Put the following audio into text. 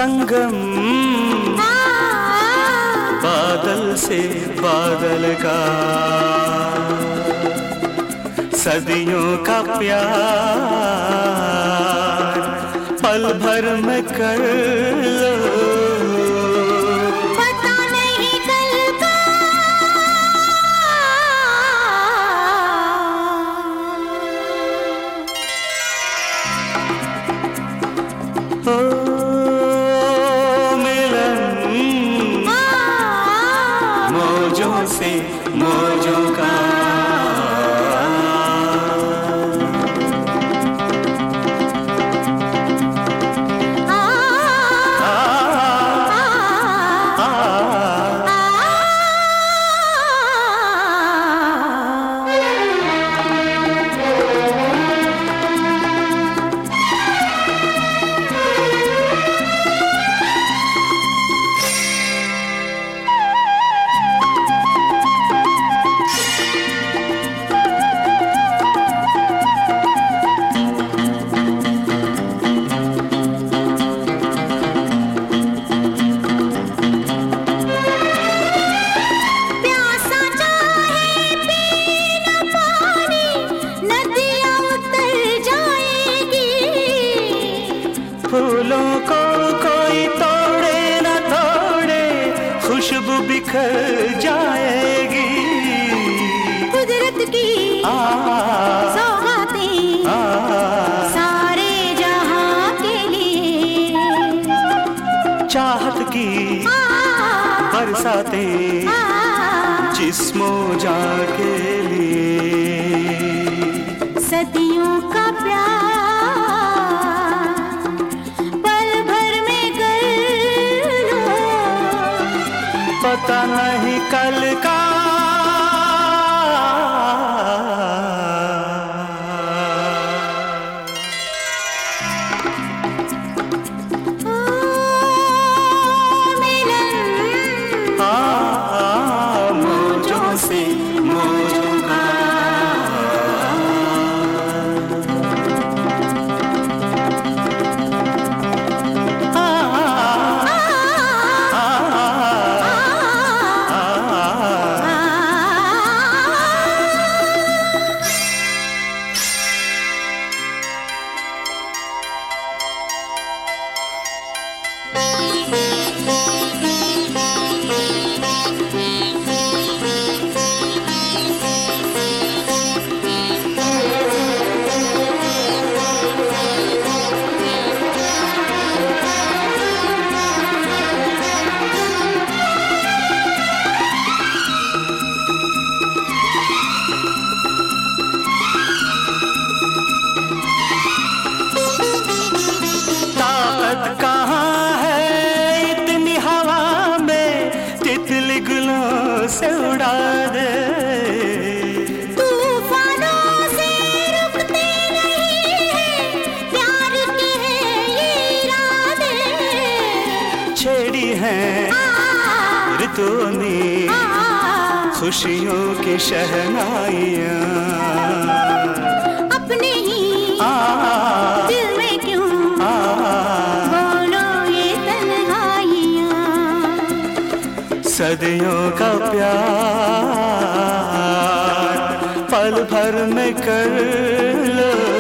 संगम बादल से बादल का, सदियों का प्यार पल भर में कर लो। पता नहीं कल का ओ मिलन मौजों से मौजों का, फूलों को कोई तोड़े न तोड़े खुशबू बिखर जाएगी। कुदरत की सौगातें सारे जहां के लिए, चाहत की बरसातें जिस्मों जान के लिए, सदियों का प्यार पता नहीं कल का। मौजों से मौजों का, से उड़ा दे। तूफानों से रुकते नहीं हैं, प्यार के हैं ये इरादे। छेड़ी है ऋतुओं ने खुशियों की शहनाइयाँ, अपने ही दिल में क्यों बोलो ये तन्हाइयाँ। सदियों का प्यार पल भर में कर लो।